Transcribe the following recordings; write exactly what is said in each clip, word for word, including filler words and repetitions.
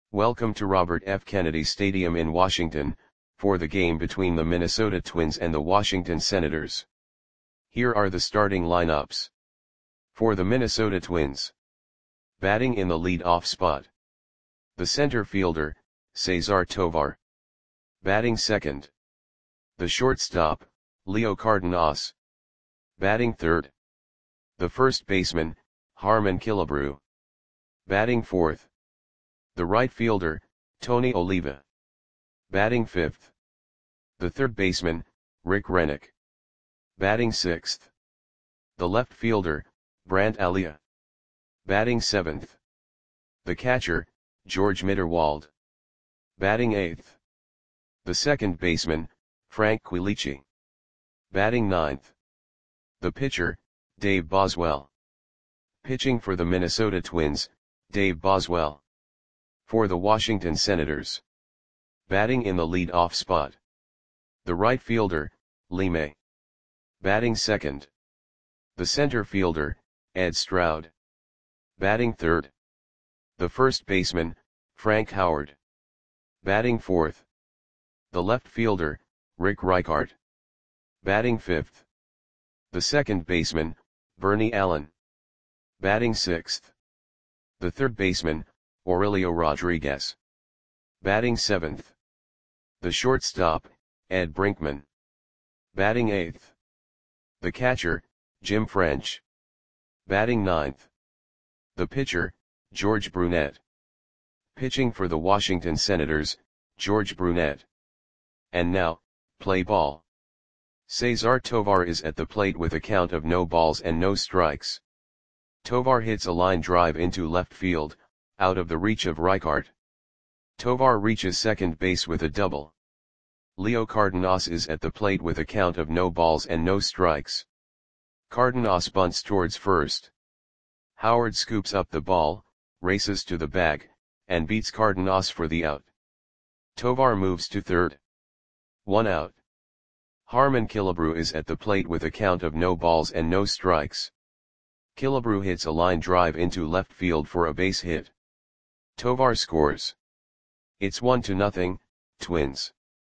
Welcome to Robert F. Kennedy Stadium in Washington, for the game between the Minnesota Twins and the Washington Senators. Here are the starting lineups. For the Minnesota Twins. Batting in the lead-off spot. The center fielder, Cesar Tovar. Batting second. The shortstop, Leo Cardenas. Batting third. The first baseman, Harmon Killebrew. Batting fourth. The right fielder, Tony Oliva. Batting fifth. The third baseman, Rick Rennick. Batting sixth. The left fielder, Brandt Alia. Batting seventh. The catcher, George Mitterwald. Batting eighth. The second baseman, Frank Quilici. Batting ninth. The pitcher, Dave Boswell. Pitching for the Minnesota Twins, Dave Boswell. For the Washington Senators. Batting in the lead-off spot. The right fielder, Lee May. Batting second. The center fielder, Ed Stroud. Batting third. The first baseman, Frank Howard. Batting fourth. The left fielder, Rick Reichart. Batting fifth. The second baseman, Bernie Allen. Batting sixth. The third baseman, Aurelio Rodriguez. Batting seventh. The shortstop, Ed Brinkman. Batting eighth. The catcher, Jim French. Batting ninth. The pitcher, George Brunette. Pitching for the Washington Senators, George Brunette. And now, play ball. Cesar Tovar is at the plate with a count of no balls and no strikes. Tovar hits a line drive into left field, out of the reach of Reichart. Tovar reaches second base with a double. Leo Cardenas is at the plate with a count of no balls and no strikes. Cardenas bunts towards first. Howard scoops up the ball, races to the bag, and beats Cardenas for the out. Tovar moves to third. One out. Harmon Killebrew is at the plate with a count of no balls and no strikes. Killebrew hits a line drive into left field for a base hit. Tovar scores. It's one to nothing, Twins.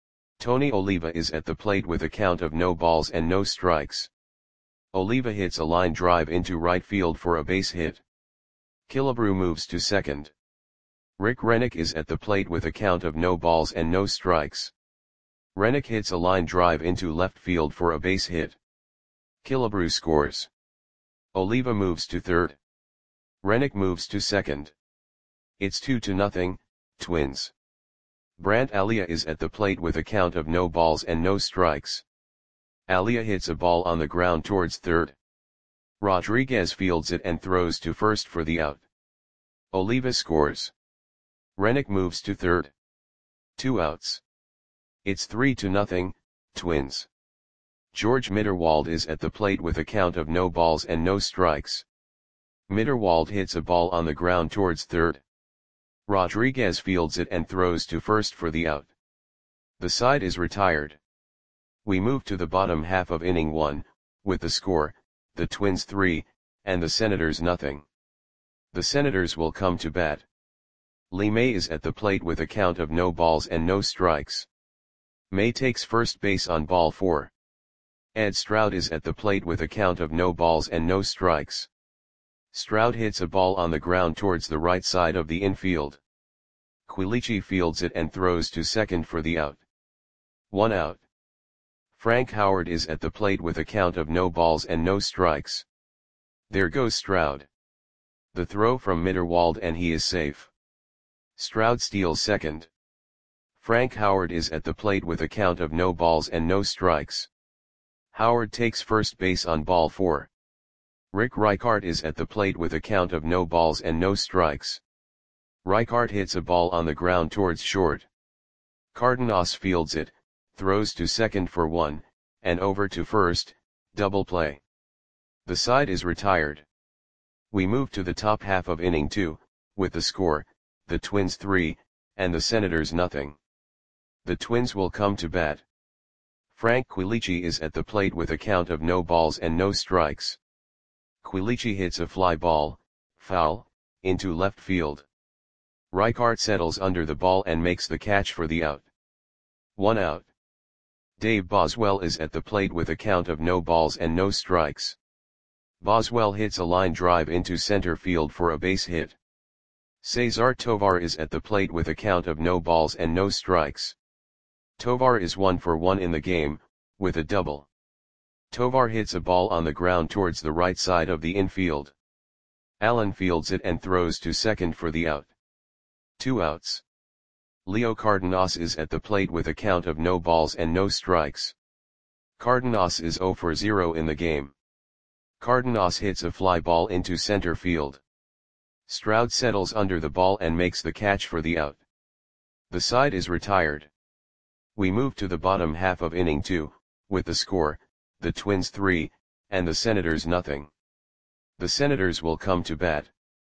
Tony Oliva is at the plate with a count of no balls and no strikes. Oliva hits a line drive into right field for a base hit. Killebrew moves to second. Rick Rennick is at the plate with a count of no balls and no strikes. Rennick hits a line drive into left field for a base hit. Killebrew scores. Oliva moves to third. Rennick moves to second. It's two to nothing, Twins. Brandt Alia is at the plate with a count of no balls and no strikes. Alia hits a ball on the ground towards third. Rodriguez fields it and throws to first for the out. Oliva scores. Rennick moves to third. Two outs. It's three to nothing, Twins. George Mitterwald is at the plate with a count of no balls and no strikes. Mitterwald hits a ball on the ground towards third. Rodriguez fields it and throws to first for the out. The side is retired. We move to the bottom half of inning one, with the score, the Twins three, and the Senators nothing. The Senators will come to bat. Lee May is at the plate with a count of no balls and no strikes. May takes first base on ball four. Ed Stroud is at the plate with a count of no balls and no strikes. Stroud hits a ball on the ground towards the right side of the infield. Quilici fields it and throws to second for the out. One out. Frank Howard is at the plate with a count of no balls and no strikes. There goes Stroud. The throw from Mitterwald and he is safe. Stroud steals second. Frank Howard is at the plate with a count of no balls and no strikes. Howard takes first base on ball four. Rick Reichart is at the plate with a count of no balls and no strikes. Reichart hits a ball on the ground towards short. Cardenas fields it, throws to second for one, and over to first, double play. The side is retired. We move to the top half of inning two, with the score, the Twins three, and the Senators nothing. The Twins will come to bat. Frank Quilici is at the plate with a count of no balls and no strikes. Quilici hits a fly ball, foul, into left field. Reichart settles under the ball and makes the catch for the out. One out. Dave Boswell is at the plate with a count of no balls and no strikes. Boswell hits a line drive into center field for a base hit. Cesar Tovar is at the plate with a count of no balls and no strikes. Tovar is one for one in the game, with a double. Tovar hits a ball on the ground towards the right side of the infield. Allen fields it and throws to second for the out. Two outs. Leo Cardenas is at the plate with a count of no balls and no strikes. Cardenas is zero for zero in the game. Cardenas hits a fly ball into center field. Stroud settles under the ball and makes the catch for the out. The side is retired. We move to the bottom half of inning two, with the score, the Twins three, and the Senators nothing. The Senators will come to bat.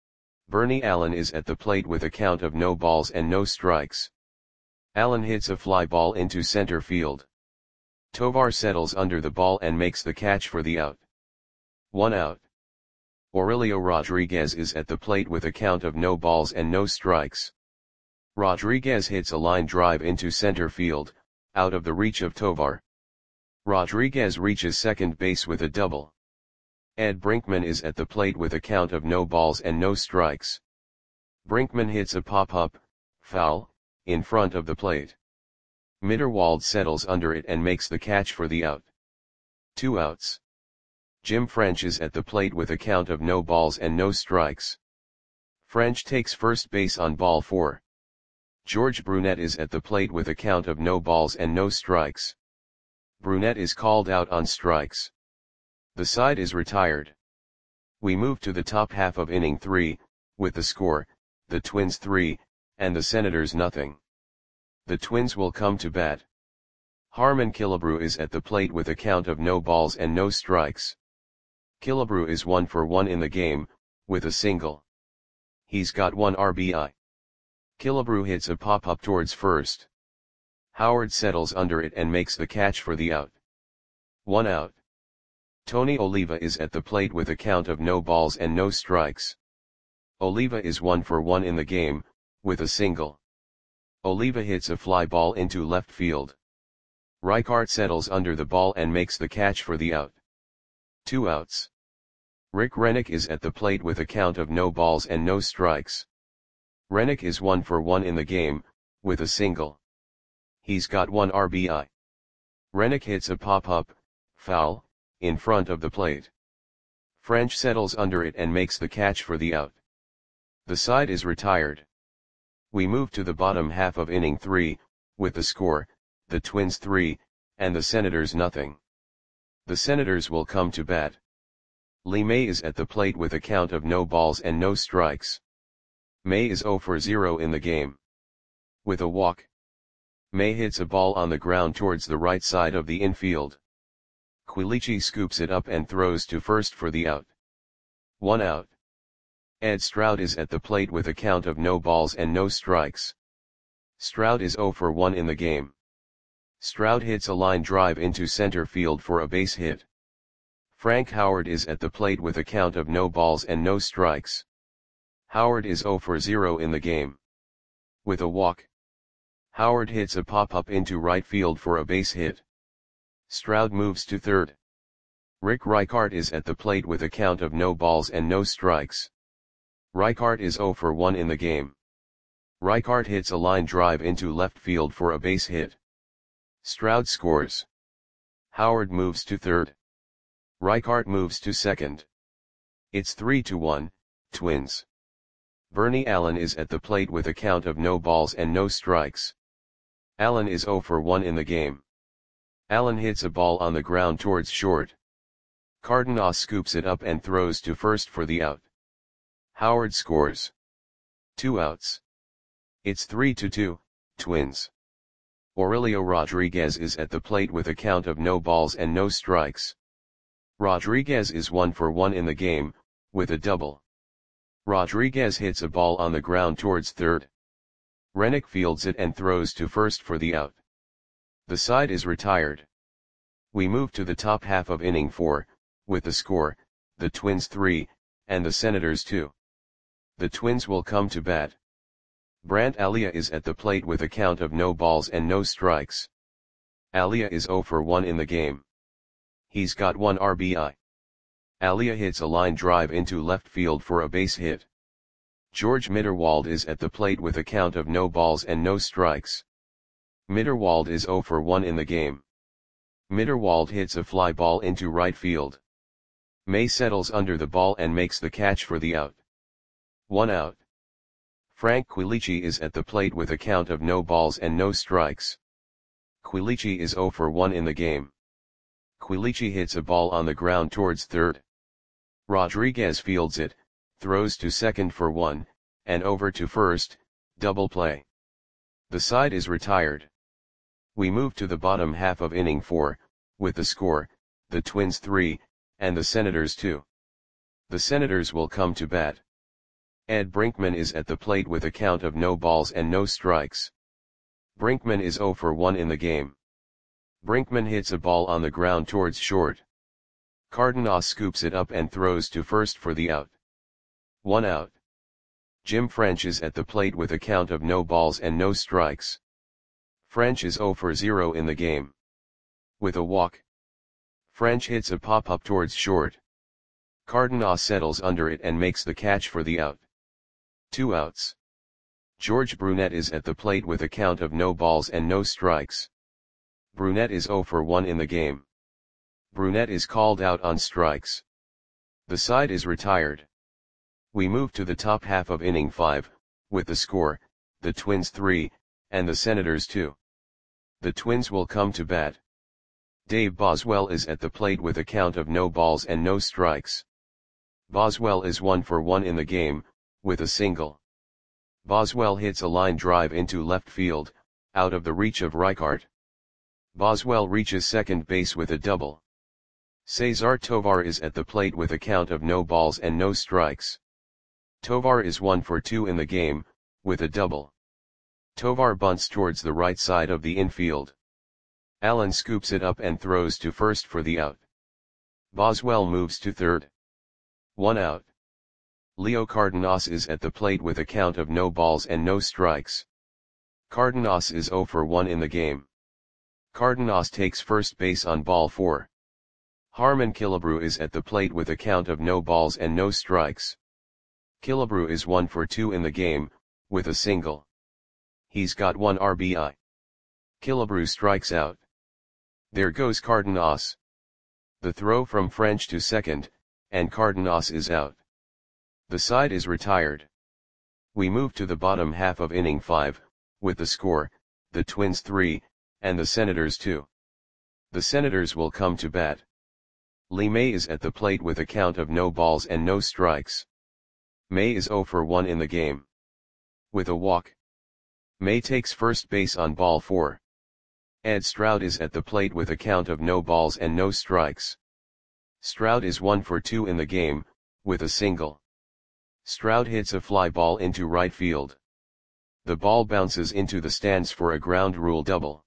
Bernie Allen is at the plate with a count of no balls and no strikes. Allen hits a fly ball into center field. Tovar settles under the ball and makes the catch for the out. One out. Aurelio Rodriguez is at the plate with a count of no balls and no strikes. Rodriguez hits a line drive into center field, out of the reach of Tovar. Rodriguez reaches second base with a double. Ed Brinkman is at the plate with a count of no balls and no strikes. Brinkman hits a pop-up, foul, in front of the plate. Mitterwald settles under it and makes the catch for the out. Two outs. Jim French is at the plate with a count of no balls and no strikes. French takes first base on ball four. George Brunette is at the plate with a count of no balls and no strikes. Brunette is called out on strikes. The side is retired. We move to the top half of inning three, with the score, the Twins three, and the Senators nothing. The Twins will come to bat. Harmon Killebrew is at the plate with a count of no balls and no strikes. Killebrew is one for one in the game, with a single. He's got one R B I. Killebrew hits a pop-up towards first. Howard settles under it and makes the catch for the out. One out. Tony Oliva is at the plate with a count of no balls and no strikes. Oliva is one for one in the game, with a single. Oliva hits a fly ball into left field. Reichart settles under the ball and makes the catch for the out. Two outs. Rick Rennick is at the plate with a count of no balls and no strikes. Rennick is one for one in the game, with a single. He's got one R B I. Rennick hits a pop-up, foul, in front of the plate. French settles under it and makes the catch for the out. The side is retired. We move to the bottom half of inning three, with the score, the Twins three, and the Senators nothing. The Senators will come to bat. Lee May is at the plate with a count of no balls and no strikes. May is zero for zero in the game. With a walk. May hits a ball on the ground towards the right side of the infield. Quilici scoops it up and throws to first for the out. One out. Ed Stroud is at the plate with a count of no balls and no strikes. Stroud is zero for one in the game. Stroud hits a line drive into center field for a base hit. Frank Howard is at the plate with a count of no balls and no strikes. Howard is zero for zero in the game. With a walk. Howard hits a pop-up into right field for a base hit. Stroud moves to third. Rick Reichart is at the plate with a count of no balls and no strikes. Reichart is zero for one in the game. Reichart hits a line drive into left field for a base hit. Stroud scores. Howard moves to third. Reichart moves to second. It's three to one, Twins. Bernie Allen is at the plate with a count of no balls and no strikes. Allen is zero for one in the game. Allen hits a ball on the ground towards short. Cardenas scoops it up and throws to first for the out. Howard scores. Two outs. It's three to two, Twins. Aurelio Rodriguez is at the plate with a count of no balls and no strikes. Rodriguez is one for one in the game, with a double. Rodriguez hits a ball on the ground towards third. Rennick fields it and throws to first for the out. The side is retired. We move to the top half of inning four, with the score, the Twins three, and the Senators two. The Twins will come to bat. Brant Alia is at the plate with a count of no balls and no strikes. Alia is zero for one in the game. He's got one R B I. Alia hits a line drive into left field for a base hit. George Mitterwald is at the plate with a count of no balls and no strikes. Mitterwald is zero for one in the game. Mitterwald hits a fly ball into right field. May settles under the ball and makes the catch for the out. One out. Frank Quilici is at the plate with a count of no balls and no strikes. Quilici is zero for one in the game. Quilici hits a ball on the ground towards third. Rodriguez fields it, throws to second for one, and over to first, double play. The side is retired. We move to the bottom half of inning four, with the score, the Twins three, and the Senators two. The Senators will come to bat. Ed Brinkman is at the plate with a count of no balls and no strikes. Brinkman is zero for one in the game. Brinkman hits a ball on the ground towards short. Cardenas scoops it up and throws to first for the out. One out. Jim French is at the plate with a count of no balls and no strikes. French is zero for zero in the game. With a walk. French hits a pop-up towards short. Cardenas settles under it and makes the catch for the out. Two outs. George Brunette is at the plate with a count of no balls and no strikes. Brunette is zero for one in the game. Brunette is called out on strikes. The side is retired. We move to the top half of inning five, with the score, the Twins three, and the Senators two. The Twins will come to bat. Dave Boswell is at the plate with a count of no balls and no strikes. Boswell is one for one in the game, with a single. Boswell hits a line drive into left field, out of the reach of Reichart. Boswell reaches second base with a double. Cesar Tovar is at the plate with a count of no balls and no strikes. Tovar is one for two in the game, with a double. Tovar bunts towards the right side of the infield. Allen scoops it up and throws to first for the out. Boswell moves to third. One out. Leo Cardenas is at the plate with a count of no balls and no strikes. Cardenas is zero for one in the game. Cardenas takes first base on ball four. Harmon Killebrew is at the plate with a count of no balls and no strikes. Killebrew is one for two in the game, with a single. He's got one R B I. Killebrew strikes out. There goes Cardenas. The throw from French to second, and Cardenas is out. The side is retired. We move to the bottom half of inning five, with the score, the Twins three, and the Senators two. The Senators will come to bat. Lee May is at the plate with a count of no balls and no strikes. May is zero for one in the game. With a walk. May takes first base on ball four. Ed Stroud is at the plate with a count of no balls and no strikes. Stroud is one for two in the game, with a single. Stroud hits a fly ball into right field. The ball bounces into the stands for a ground rule double.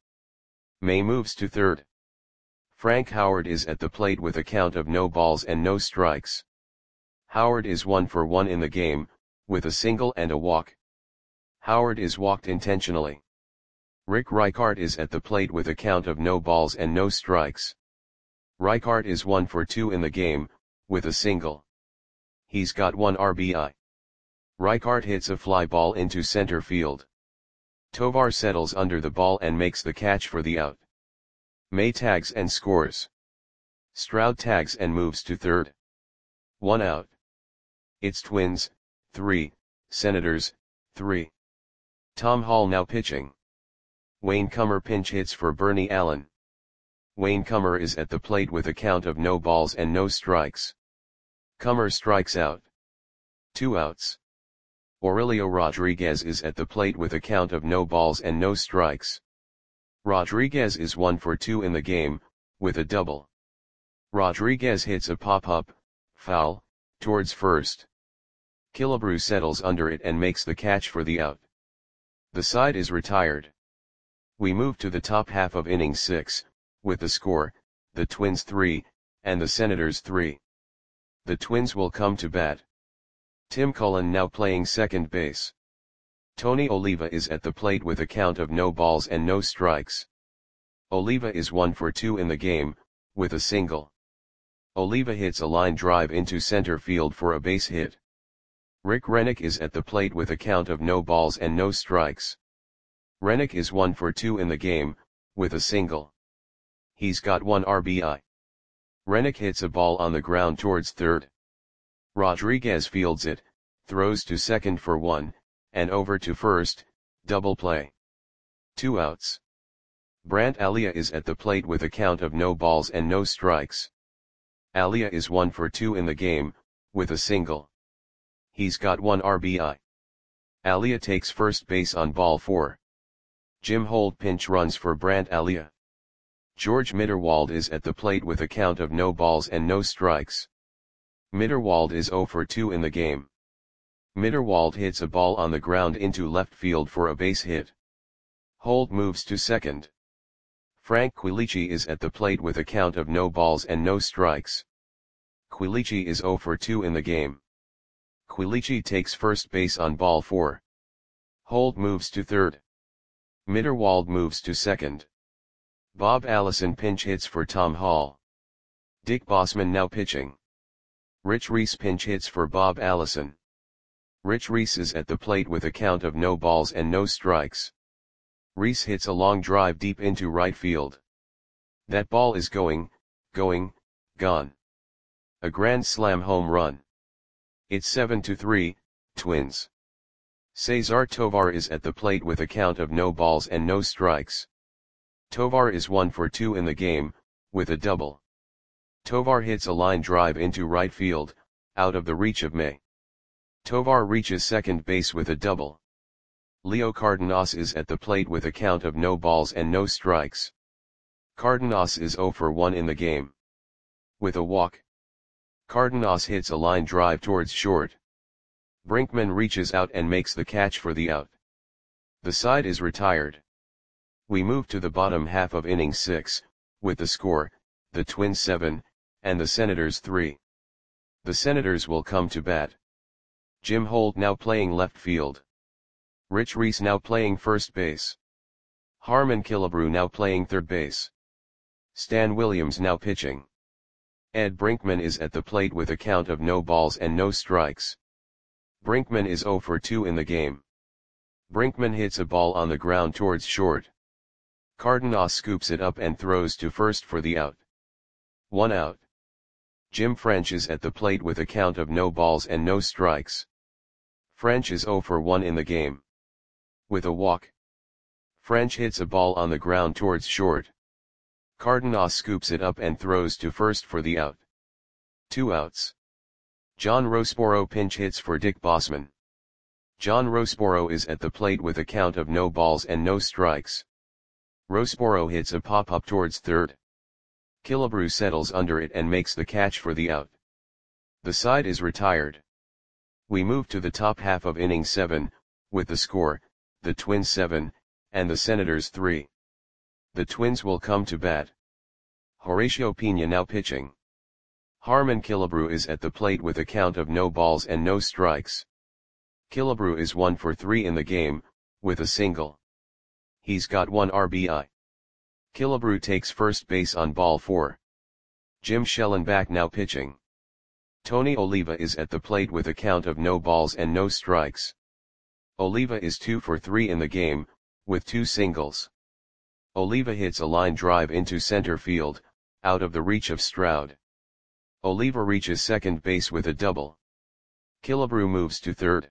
May moves to third. Frank Howard is at the plate with a count of no balls and no strikes. Howard is one for one in the game, with a single and a walk. Howard is walked intentionally. Rick Reichart is at the plate with a count of no balls and no strikes. Reichart is one for two in the game, with a single. He's got one R B I. Reichart hits a fly ball into center field. Tovar settles under the ball and makes the catch for the out. May tags and scores. Stroud tags and moves to third. One out. It's Twins, three, Senators, three. Tom Hall now pitching. Wayne Comer pinch hits for Bernie Allen. Wayne Comer is at the plate with a count of no balls and no strikes. Comer strikes out. Two outs. Aurelio Rodriguez is at the plate with a count of no balls and no strikes. Rodriguez is one for two in the game, with a double. Rodriguez hits a pop-up, foul, towards first. Killebrew settles under it and makes the catch for the out. The side is retired. We move to the top half of inning six, with the score, the Twins three, and the Senators three. The Twins will come to bat. Tim Cullen now playing second base. Tony Oliva is at the plate with a count of no balls and no strikes. Oliva is one for two in the game, with a single. Oliva hits a line drive into center field for a base hit. Rick Rennick is at the plate with a count of no balls and no strikes. Rennick is one for two in the game, with a single. He's got one R B I. Rennick hits a ball on the ground towards third. Rodriguez fields it, throws to second for one, and over to first, double play. Two outs. Brandt Alia is at the plate with a count of no balls and no strikes. Alia is one for two in the game, with a single. He's got one R B I. Alia takes first base on ball four. Jim Holt pinch runs for Brandt Alia. George Mitterwald is at the plate with a count of no balls and no strikes. Mitterwald is zero for two in the game. Mitterwald hits a ball on the ground into left field for a base hit. Holt moves to second. Frank Quilici is at the plate with a count of no balls and no strikes. Quilici is zero for two in the game. Quilici takes first base on ball four. Holt moves to third. Mitterwald moves to second. Bob Allison pinch hits for Tom Hall. Dick Bossman now pitching. Rich Reese pinch hits for Bob Allison. Rich Reese is at the plate with a count of no balls and no strikes. Reese hits a long drive deep into right field. That ball is going, going, gone. A grand slam home run. It's seven to three, Twins. Cesar Tovar is at the plate with a count of no balls and no strikes. Tovar is one for two in the game, with a double. Tovar hits a line drive into right field, out of the reach of May. Tovar reaches second base with a double. Leo Cardenas is at the plate with a count of no balls and no strikes. Cardenas is zero for one in the game. With a walk. Cardenas hits a line drive towards short. Brinkman reaches out and makes the catch for the out. The side is retired. We move to the bottom half of inning six, with the score, the Twins seven, and the Senators three. The Senators will come to bat. Jim Holt now playing left field. Rich Reese now playing first base. Harmon Killebrew now playing third base. Stan Williams now pitching. Ed Brinkman is at the plate with a count of no balls and no strikes. Brinkman is zero for two in the game. Brinkman hits a ball on the ground towards short. Cardenas scoops it up and throws to first for the out. One out. Jim French is at the plate with a count of no balls and no strikes. French is zero for one in the game. With a walk. French hits a ball on the ground towards short. Cardenas scoops it up and throws to first for the out. Two outs. John Rosporo pinch hits for Dick Bossman. John Rosporo is at the plate with a count of no balls and no strikes. Rosporo hits a pop-up towards third. Killebrew settles under it and makes the catch for the out. The side is retired. We move to the top half of inning seven, with the score, the Twins seven, and the Senators three. The Twins will come to bat. Horacio Pena now pitching. Harmon Killebrew is at the plate with a count of no balls and no strikes. Killebrew is one for three in the game, with a single. He's got one R B I. Killebrew takes first base on ball four. Jim Schellenbach now pitching. Tony Oliva is at the plate with a count of no balls and no strikes. Oliva is two for three in the game, with two singles. Oliva hits a line drive into center field, out of the reach of Stroud. Oliva reaches second base with a double. Killebrew moves to third.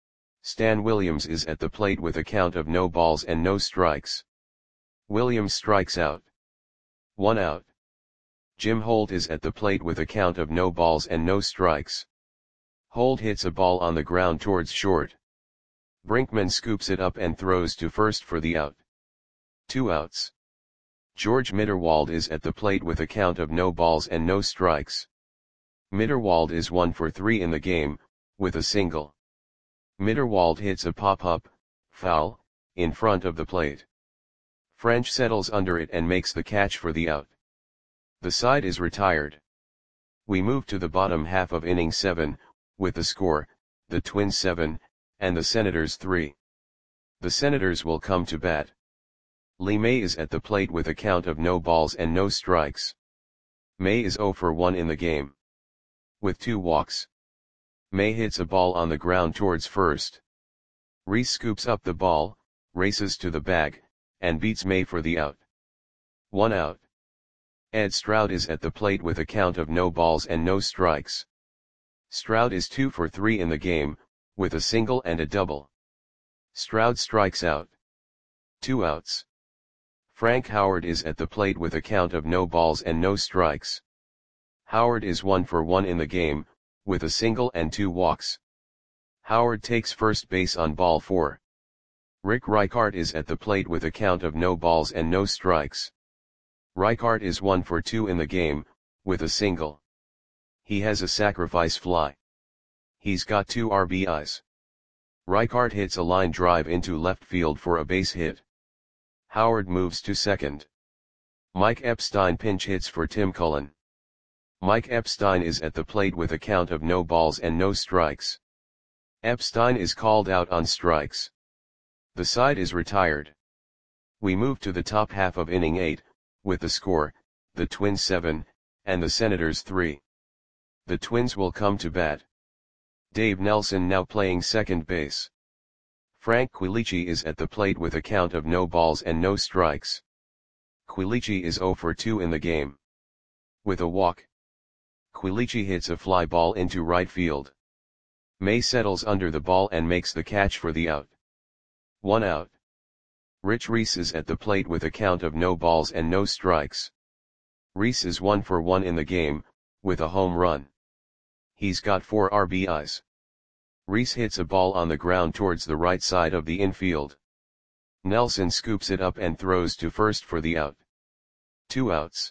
Stan Williams is at the plate with a count of no balls and no strikes. Williams strikes out. One out. Jim Holt is at the plate with a count of no balls and no strikes. Holt hits a ball on the ground towards short. Brinkman scoops it up and throws to first for the out. Two outs. George Mitterwald is at the plate with a count of no balls and no strikes. Mitterwald is one for three in the game, with a single. Mitterwald hits a pop-up, foul, in front of the plate. French settles under it and makes the catch for the out. The side is retired. We move to the bottom half of inning seven, with the score, the Twins seven, and the Senators three. The Senators will come to bat. Lee May is at the plate with a count of no balls and no strikes. May is zero for one in the game. With two walks. May hits a ball on the ground towards first. Rhys scoops up the ball, races to the bag, and beats May for the out. One out. Ed Stroud is at the plate with a count of no balls and no strikes. Stroud is two for three in the game, with a single and a double. Stroud strikes out. Two outs. Frank Howard is at the plate with a count of no balls and no strikes. Howard is one for one in the game, with a single and two walks. Howard takes first base on ball four. Rick Reichart is at the plate with a count of no balls and no strikes. Reichart is one for two in the game, with a single. He has a sacrifice fly. He's got two R B Is. Reichart hits a line drive into left field for a base hit. Howard moves to second. Mike Epstein pinch hits for Tim Cullen. Mike Epstein is at the plate with a count of no balls and no strikes. Epstein is called out on strikes. The side is retired. We move to the top half of inning eight, with the score, the Twins seven, and the Senators three. The Twins will come to bat. Dave Nelson now playing second base. Frank Quilici is at the plate with a count of no balls and no strikes. Quilici is zero for two in the game. With a walk. Quilici hits a fly ball into right field. May settles under the ball and makes the catch for the out. One out. Rich Rhys is at the plate with a count of no balls and no strikes. Rhys is one for one in the game, with a home run. He's got four R B Is. Rhys hits a ball on the ground towards the right side of the infield. Nelson scoops it up and throws to first for the out. Two outs.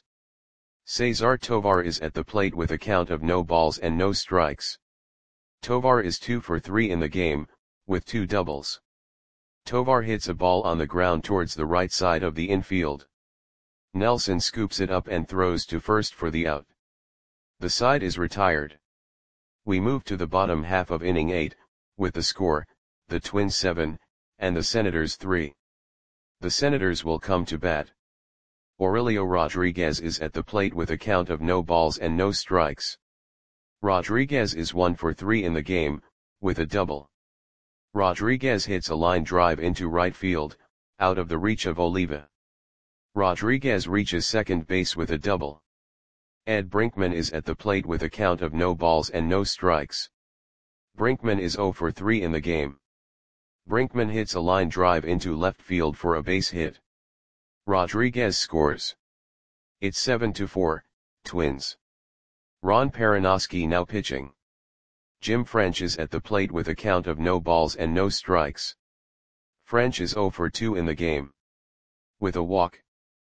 Cesar Tovar is at the plate with a count of no balls and no strikes. Tovar is two for three in the game, with two doubles. Tovar hits a ball on the ground towards the right side of the infield. Nelson scoops it up and throws to first for the out. The side is retired. We move to the bottom half of inning eight, with the score, the Twins seven, and the Senators three. The Senators will come to bat. Aurelio Rodriguez is at the plate with a count of no balls and no strikes. Rodriguez is one for three in the game, with a double. Rodriguez hits a line drive into right field, out of the reach of Oliva. Rodriguez reaches second base with a double. Ed Brinkman is at the plate with a count of no balls and no strikes. Brinkman is zero for three in the game. Brinkman hits a line drive into left field for a base hit. Rodriguez scores. It's seven to four, Twins. Ron Perinoski now pitching. Jim French is at the plate with a count of no balls and no strikes. French is zero for two in the game. With a walk.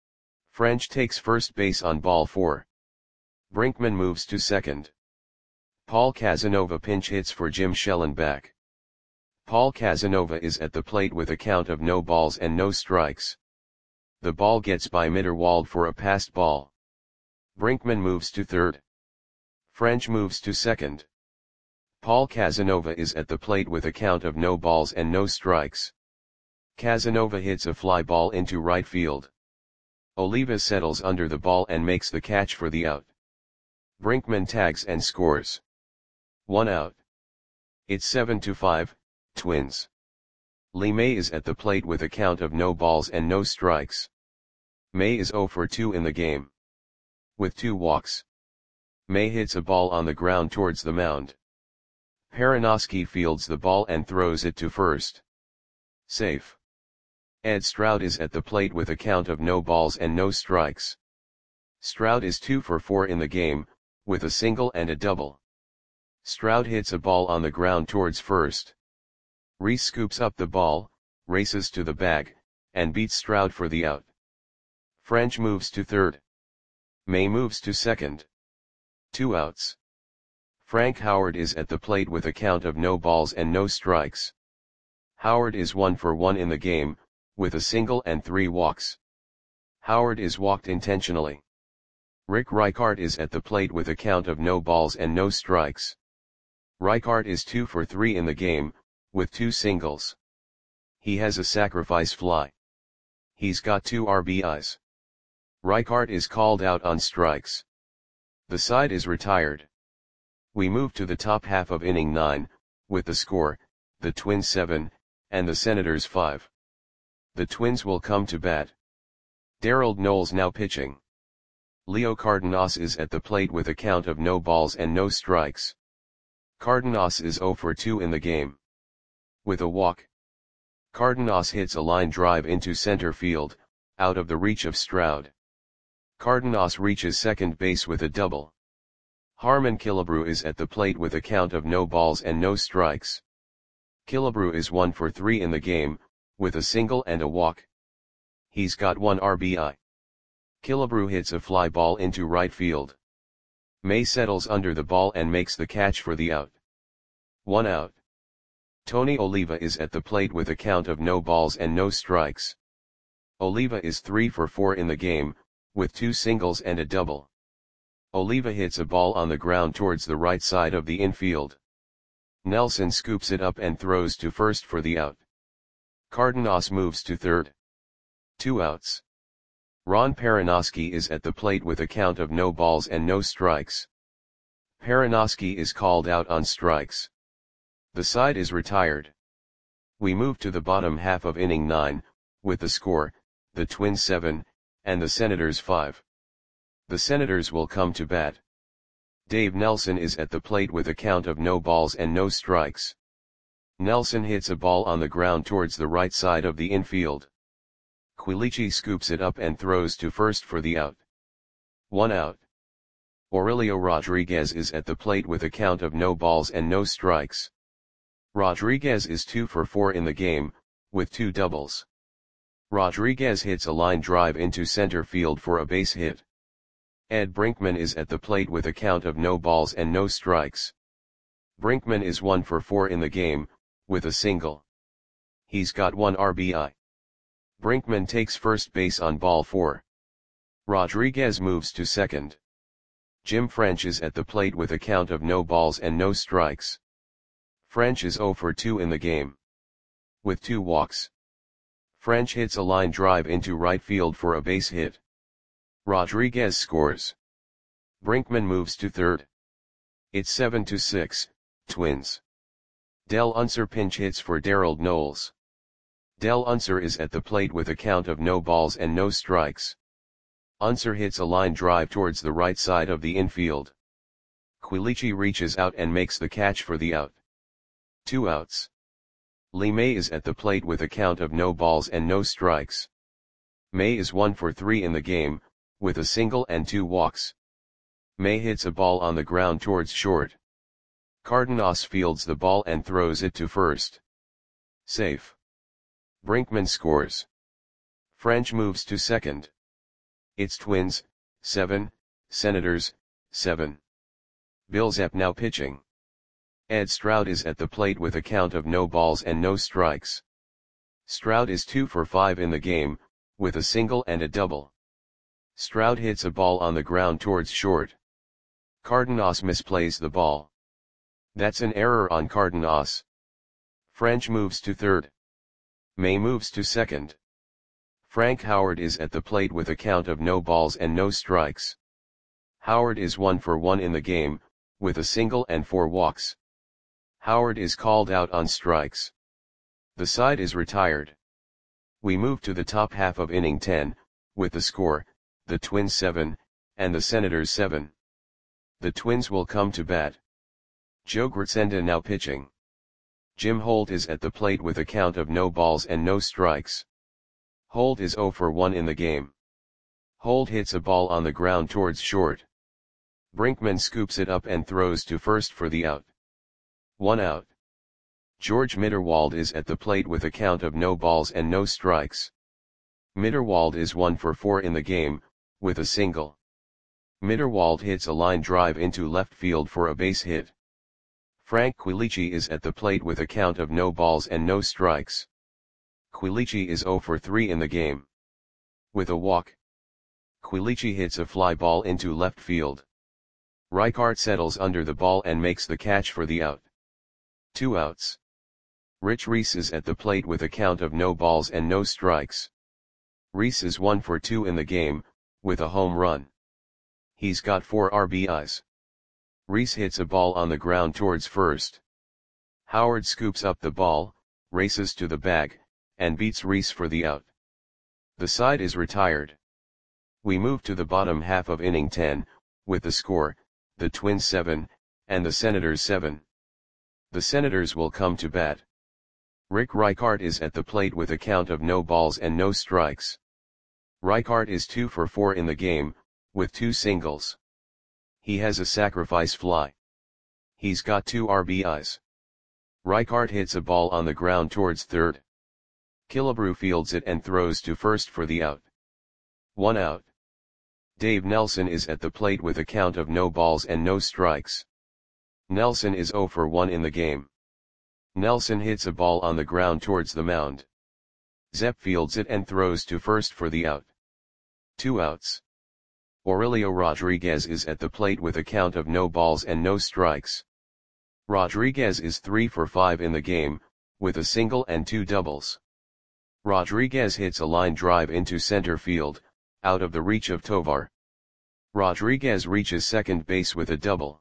French takes first base on ball four. Brinkman moves to second. Paul Casanova pinch hits for Jim Schellenbach. Paul Casanova is at the plate with a count of no balls and no strikes. The ball gets by Mitterwald for a passed ball. Brinkman moves to third. French moves to second. Paul Casanova is at the plate with a count of no balls and no strikes. Casanova hits a fly ball into right field. Oliva settles under the ball and makes the catch for the out. Brinkman tags and scores. One out. It's seven to five, Twins. Lee May is at the plate with a count of no balls and no strikes. May is zero for two in the game. With two walks. May hits a ball on the ground towards the mound. Perinoski fields the ball and throws it to first. Safe. Ed Stroud is at the plate with a count of no balls and no strikes. Stroud is two for four in the game, with a single and a double. Stroud hits a ball on the ground towards first. Rhys scoops up the ball, races to the bag, and beats Stroud for the out. French moves to third. May moves to second. Two outs. Frank Howard is at the plate with a count of no balls and no strikes. Howard is one for one in the game, with a single and three walks. Howard is walked intentionally. Rick Reichart is at the plate with a count of no balls and no strikes. Reichart is two for three in the game, with two singles. He has a sacrifice fly. He's got two R B Is. Reichart is called out on strikes. The side is retired. We move to the top half of inning nine, with the score, the Twins seven, and the Senators five. The Twins will come to bat. Darold Knowles now pitching. Leo Cardenas is at the plate with a count of no balls and no strikes. Cardenas is zero for two in the game. With a walk. Cardenas hits a line drive into center field, out of the reach of Stroud. Cardenas reaches second base with a double. Harmon Killebrew is at the plate with a count of no balls and no strikes. Killebrew is one for three in the game, with a single and a walk. He's got one R B I. Killebrew hits a fly ball into right field. May settles under the ball and makes the catch for the out. One out. Tony Oliva is at the plate with a count of no balls and no strikes. Oliva is three for four in the game, with two singles and a double. Oliva hits a ball on the ground towards the right side of the infield. Nelson scoops it up and throws to first for the out. Cardenas moves to third. Two outs. Ron Perinoski is at the plate with a count of no balls and no strikes. Perinoski is called out on strikes. The side is retired. We move to the bottom half of inning nine, with the score, the Twins seven, and the Senators five. The Senators will come to bat. Dave Nelson is at the plate with a count of no balls and no strikes. Nelson hits a ball on the ground towards the right side of the infield. Quilici scoops it up and throws to first for the out. One out. Aurelio Rodriguez is at the plate with a count of no balls and no strikes. Rodriguez is two for four in the game, with two doubles. Rodriguez hits a line drive into center field for a base hit. Ed Brinkman is at the plate with a count of no balls and no strikes. Brinkman is one for four in the game, with a single. He's got one R B I. Brinkman takes first base on ball four. Rodriguez moves to second. Jim French is at the plate with a count of no balls and no strikes. French is zero for two in the game. With two walks. French hits a line drive into right field for a base hit. Rodriguez scores. Brinkman moves to third. It's seven to six, Twins. Del Unser pinch hits for Darold Knowles. Del Unser is at the plate with a count of no balls and no strikes. Unser hits a line drive towards the right side of the infield. Quilici reaches out and makes the catch for the out. Two outs. Lee May is at the plate with a count of no balls and no strikes. May is one for three in the game, with a single and two walks. May hits a ball on the ground towards short. Cardenas fields the ball and throws it to first. Safe. Brinkman scores. French moves to second. It's Twins, seven, Senators, seven. Bill Zepp now pitching. Ed Stroud is at the plate with a count of no balls and no strikes. Stroud is two for five in the game, with a single and a double. Stroud hits a ball on the ground towards short. Cardenas misplays the ball. That's an error on Cardenas. French moves to third. May moves to second. Frank Howard is at the plate with a count of no balls and no strikes. Howard is one for one in the game, with a single and four walks. Howard is called out on strikes. The side is retired. We move to the top half of inning ten, with the score, the Twins seven, and the Senators seven. The Twins will come to bat. Joe Gracenda now pitching. Jim Holt is at the plate with a count of no balls and no strikes. Holt is zero for one in the game. Holt hits a ball on the ground towards short. Brinkman scoops it up and throws to first for the out. One out. George Mitterwald is at the plate with a count of no balls and no strikes. Mitterwald is one for four in the game, with a single. Mitterwald hits a line drive into left field for a base hit. Frank Quilici is at the plate with a count of no balls and no strikes. Quilici is zero for three in the game. With a walk. Quilici hits a fly ball into left field. Reichart settles under the ball and makes the catch for the out. Two outs. Rich Reese is at the plate with a count of no balls and no strikes. Reese is one for two in the game, with a home run. He's got four R B Is. Reese hits a ball on the ground towards first. Howard scoops up the ball, races to the bag, and beats Reese for the out. The side is retired. We move to the bottom half of inning ten, with the score, the Twins seven, and the Senators seven. The Senators will come to bat. Rick Reichart is at the plate with a count of no balls and no strikes. Reichart is two for four in the game, with two singles. He has a sacrifice fly. He's got two R B Is. Reichart hits a ball on the ground towards third. Killebrew fields it and throws to first for the out. One out. Dave Nelson is at the plate with a count of no balls and no strikes. Nelson is zero for one in the game. Nelson hits a ball on the ground towards the mound. Zepp fields it and throws to first for the out. Two outs. Aurelio Rodriguez is at the plate with a count of no balls and no strikes. Rodriguez is three for five in the game, with a single and two doubles. Rodriguez hits a line drive into center field, out of the reach of Tovar. Rodriguez reaches second base with a double.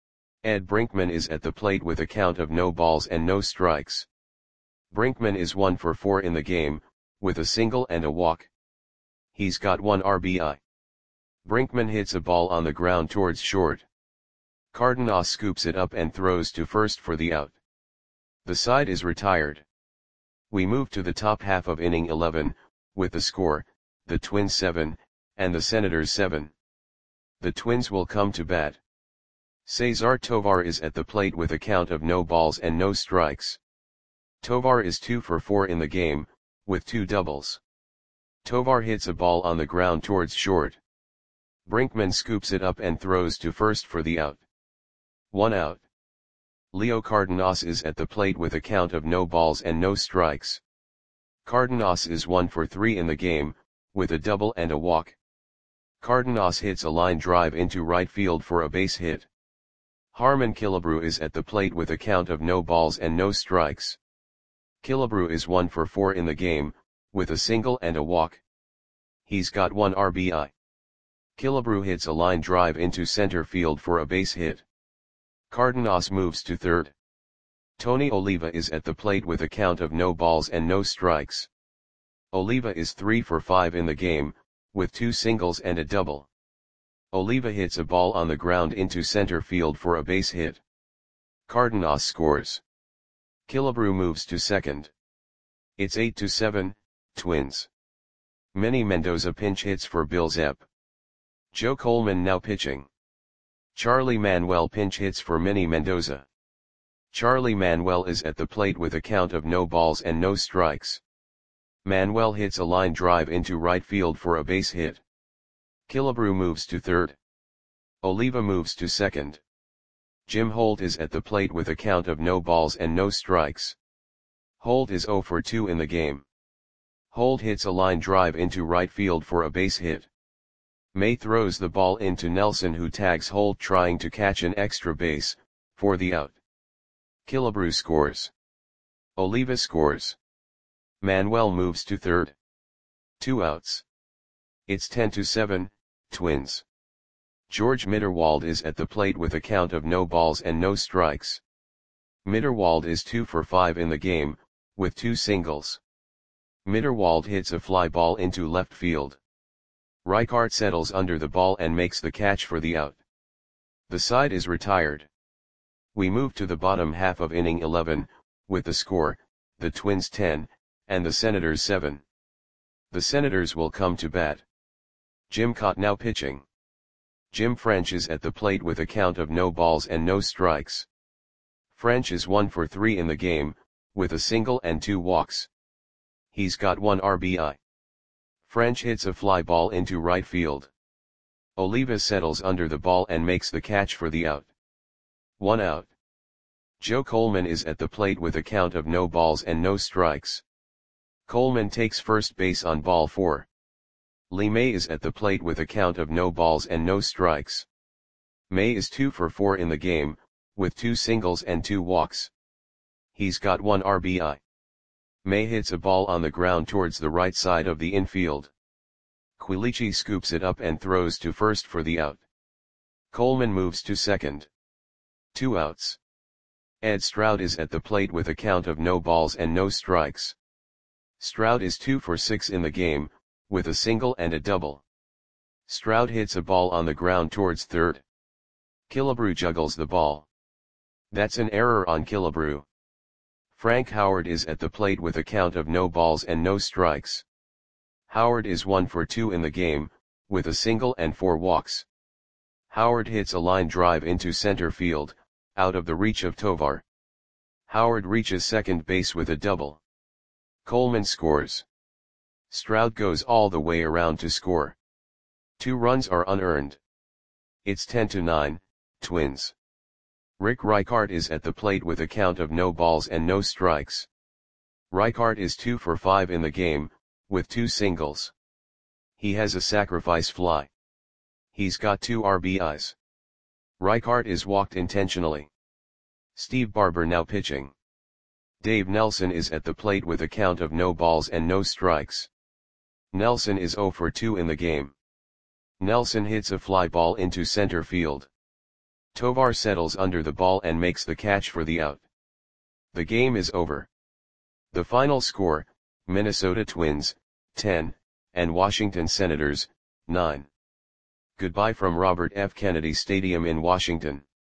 Ed Brinkman is at the plate with a count of no balls and no strikes. Brinkman is one for four in the game, with a single and a walk. He's got one R B I. Brinkman hits a ball on the ground towards short. Cardenas scoops it up and throws to first for the out. The side is retired. We move to the top half of inning eleven, with the score, the Twins seven, and the Senators seven. The Twins will come to bat. Cesar Tovar is at the plate with a count of no balls and no strikes. Tovar is two for four in the game, with two doubles. Tovar hits a ball on the ground towards short. Brinkman scoops it up and throws to first for the out. One out. Leo Cardenas is at the plate with a count of no balls and no strikes. Cardenas is one for three in the game, with a double and a walk. Cardenas hits a line drive into right field for a base hit. Harmon Killebrew is at the plate with a count of no balls and no strikes. Killebrew is one for four in the game, with a single and a walk. He's got one R B I. Killebrew hits a line drive into center field for a base hit. Cardenas moves to third. Tony Oliva is at the plate with a count of no balls and no strikes. Oliva is three for five in the game, with two singles and a double. Oliva hits a ball on the ground into center field for a base hit. Cardenas scores. Killebrew moves to second. It's eight to seven, Twins. Manny Mendoza pinch hits for Bill Zepp. Joe Coleman now pitching. Charlie Manuel pinch hits for Manny Mendoza. Charlie Manuel is at the plate with a count of no balls and no strikes. Manuel hits a line drive into right field for a base hit. Killebrew moves to third. Oliva moves to second. Jim Holt is at the plate with a count of no balls and no strikes. Holt is zero for two in the game. Holt hits a line drive into right field for a base hit. May throws the ball into Nelson, who tags Holt trying to catch an extra base, for the out. Killebrew scores. Oliva scores. Manuel moves to third. Two outs. It's ten to seven, Twins. George Mitterwald is at the plate with a count of no balls and no strikes. Mitterwald is two for five in the game, with two singles. Mitterwald hits a fly ball into left field. Reichart settles under the ball and makes the catch for the out. The side is retired. We move to the bottom half of inning eleven, with the score, the Twins ten, and the Senators seven. The Senators will come to bat. Jim Kaat now pitching. Jim French is at the plate with a count of no balls and no strikes. French is one for three in the game, with a single and two walks. He's got one R B I. French hits a fly ball into right field. Oliva settles under the ball and makes the catch for the out. One out. Joe Coleman is at the plate with a count of no balls and no strikes. Coleman takes first base on ball four. Lee May is at the plate with a count of no balls and no strikes. May is two for four in the game, with two singles and two walks. He's got one R B I. May hits a ball on the ground towards the right side of the infield. Quilici scoops it up and throws to first for the out. Coleman moves to second. Two outs. Ed Stroud is at the plate with a count of no balls and no strikes. Stroud is two for six in the game, with a single and a double. Stroud hits a ball on the ground towards third. Killebrew juggles the ball. That's an error on Killebrew. Frank Howard is at the plate with a count of no balls and no strikes. Howard is one for two in the game, with a single and four walks. Howard hits a line drive into center field, out of the reach of Tovar. Howard reaches second base with a double. Coleman scores. Stroud goes all the way around to score. Two runs are unearned. It's ten to nine, Twins. Rick Reichart is at the plate with a count of no balls and no strikes. Reichart is two for five in the game, with two singles. He has a sacrifice fly. He's got two R B Is. Reichart is walked intentionally. Steve Barber now pitching. Dave Nelson is at the plate with a count of no balls and no strikes. Nelson is zero for two in the game. Nelson hits a fly ball into center field. Tovar settles under the ball and makes the catch for the out. The game is over. The final score, Minnesota Twins, ten, and Washington Senators, nine. Goodbye from Robert F. Kennedy Stadium in Washington.